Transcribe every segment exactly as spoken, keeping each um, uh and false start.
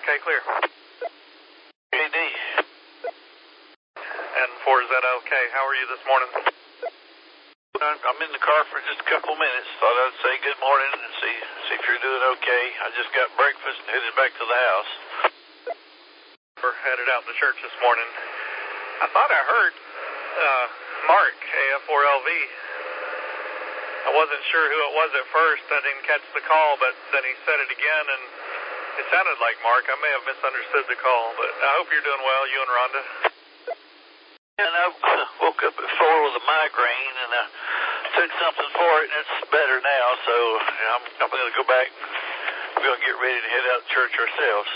clear. K D. And four Z L K, how are you this morning? I'm in the car for just a couple minutes. Thought I'd say good morning and see see if you're doing okay. I just got breakfast and headed back to the house. We're headed out to church this morning. I thought I heard uh, Mark, A F four L V. I wasn't sure who it was at first. I didn't catch the call, but then he said it again, and it sounded like Mark. I may have misunderstood the call, but I hope you're doing well, you and Rhonda. And I woke up at four with a migraine, and I took something for it, and it's better now, so I'm, I'm going to go back. We're going to get ready to head out to church ourselves.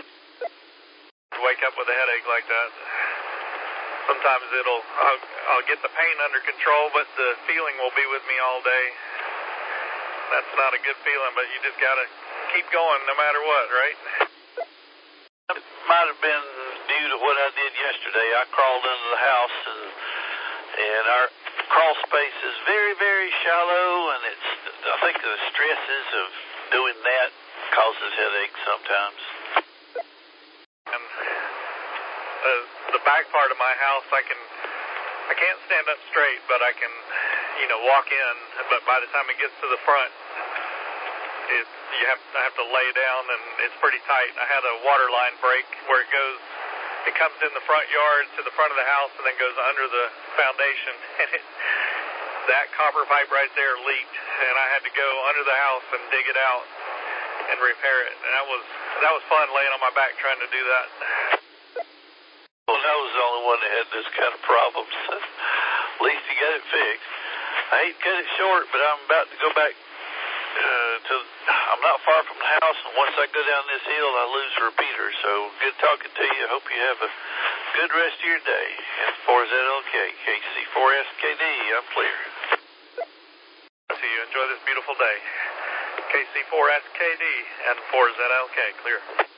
Wake up with a headache like that. Sometimes it'll, I'll, I'll get the pain under control, but the feeling will be with me all day. That's not a good feeling, but you just got to keep going no matter what, right? It might have been due to what I did yesterday. I crawled into the house, and and our crawl space is very, very shallow, and it's, I think the stresses of doing that causes headaches sometimes. And uh, the back part of my house, I can, I can't stand up straight, but I can, you know, walk in. But by the time it gets to the front, it, you have, I have to lay down, and it's pretty tight. I had a water line break where it goes, it comes in the front yard to the front of the house, and then goes under the foundation. And it, that copper pipe right there leaked, and I had to go under the house and dig it out and repair it. And that was that was fun laying on my back trying to do that. Well, I was the only one that had this kind of problems. At least you got it fixed. I hate to cut it short, but I'm about to go back uh, to, I'm not far from the house, and once I go down this hill, I lose the repeater. So good talking to you. I hope you have a good rest of your day. And four Z L K, K C four S K D, I'm clear. See you. Enjoy this beautiful day. K C four S K D and four Z L K, clear.